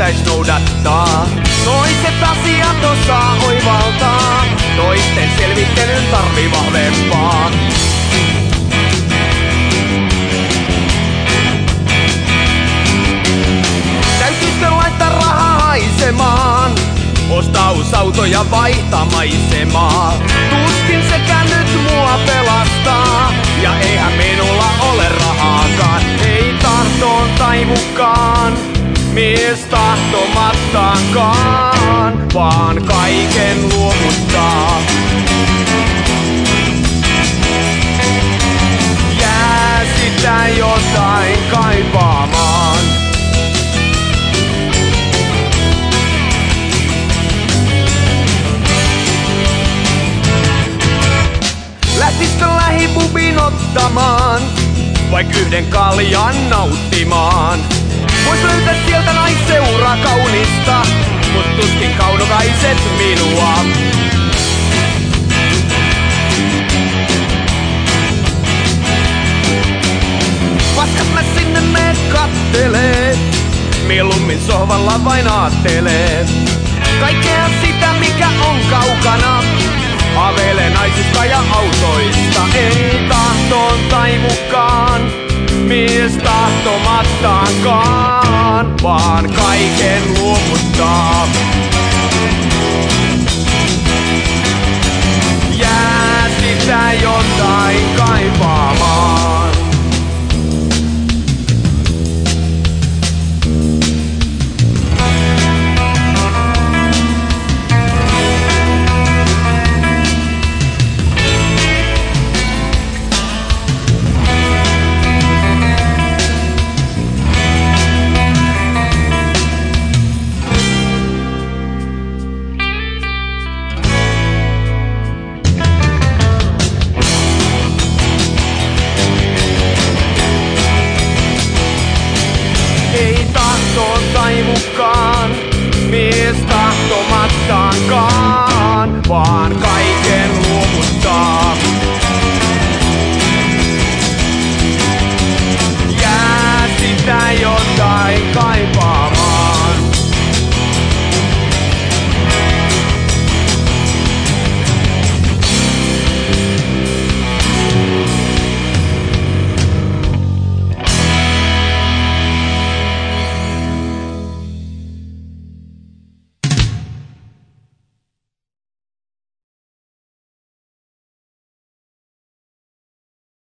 pitäis noudattaa. Toiset asiat osaa oivaltaa, toisten selvittelyn tarvii vahvempaa. Täytyisikö laittaa rahaa haisemaan, ostaa uusi auto ja vaihtaa maisemaa? Tuskin sekään nyt mua pelastaa, ja eihän minulla ole rahaakaan. Ei tahtoon taivukaan, mies tahtomattakaan, vaan kaiken luovuttaa. Jää sitä jotain kaipaamaan. Lähtisikö lähipubin ottamaan, vaik yhden kaljan nauttimaan? Vois löytää sieltä naisseuraa kaunista, mut tuskin kaunokaiset minua. Paskas mä sinne me kattelee, mieluummin sohvalla vain aattelee. Kaikkea sitä mikä on kaukana, haaveilee naisista ja autoista. Ei tahtoon taivukaan, mies tahtomattaankaan, vaan kaiken